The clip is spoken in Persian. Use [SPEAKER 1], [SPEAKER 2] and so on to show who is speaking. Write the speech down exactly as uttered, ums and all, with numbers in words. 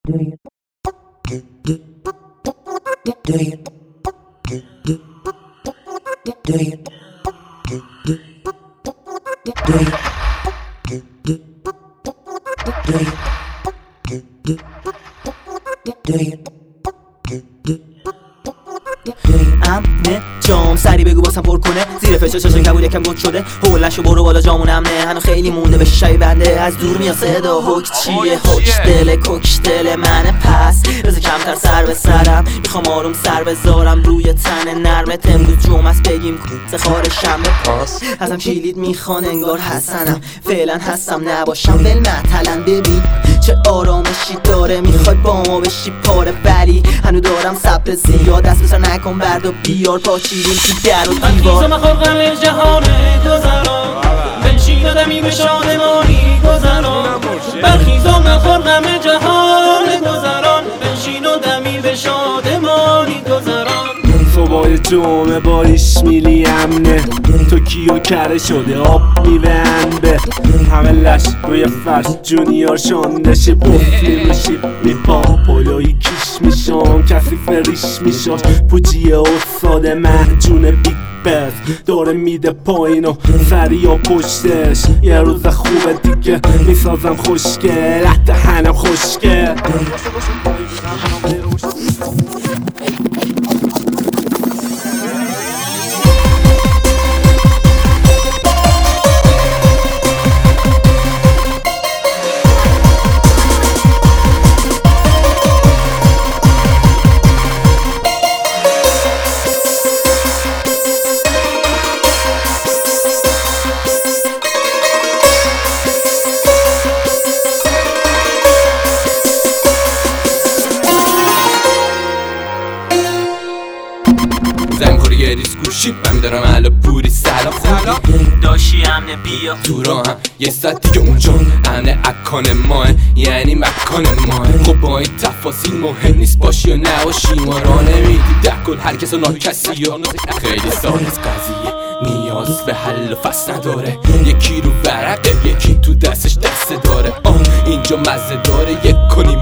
[SPEAKER 1] امنه جام سری بگو باسم پر کنه زیر فشار شاشن کبود یکم گود شده هولشو برو بالا جامون امنه هنو خیلی مونده به شای بنده از دور میاد صدا حک چیه حک دل کوکش دل منه پس بذار کمتر سر به سرم میخوام آروم سر بذارم روی تن نرمت امروز جمعه است بگیم سخار شنبه پاس ازم کلید میخوان انگار حسنم فعلا هستم نباشم ول معطلن ببین چه آرامشی داره میخوای با ما بشی پاره ولی هنو دارم صبر زیاد دست بسر نکن برد و بیار پاچیدیم تو در و دیوار
[SPEAKER 2] من خورقم جهان گذران بنشین آدمی به شادمانی گذران برخیزم من خورقم جهان گذران بنشین آدمی به شادمانی گذران
[SPEAKER 3] صبح جمعه باریش میلی امنه تو کیو کره شده آب میوهن به همه لش روی فرش جونیار شاندشه بفلی میشی میپا پولوی کیش میشم کسی فریش میشاش پوچیه استاد محجون بیگ بس داره میده پایین و سری و پشتش یه روز خوبه دیگه میسازم خوشگل دهنم خوشگل
[SPEAKER 4] زن خوری یه ریز گوشی من دارم علا پوری سلام خوبی
[SPEAKER 1] داشی امنه بیا
[SPEAKER 4] تو را هم یه ساعت دیگه اونجا امنه اکان ماه یعنی مکان ماه خب با این تفاصیل مهم نیست باشی یا نباشی ما را نمیدی دکل هر کس و ناهی کسی یا خیلی ساده از قضیه نیاز به حل و فصل نداره یکی رو ورقه یکی تو دستش دسته داره آه اینجا مزه داره یک کنی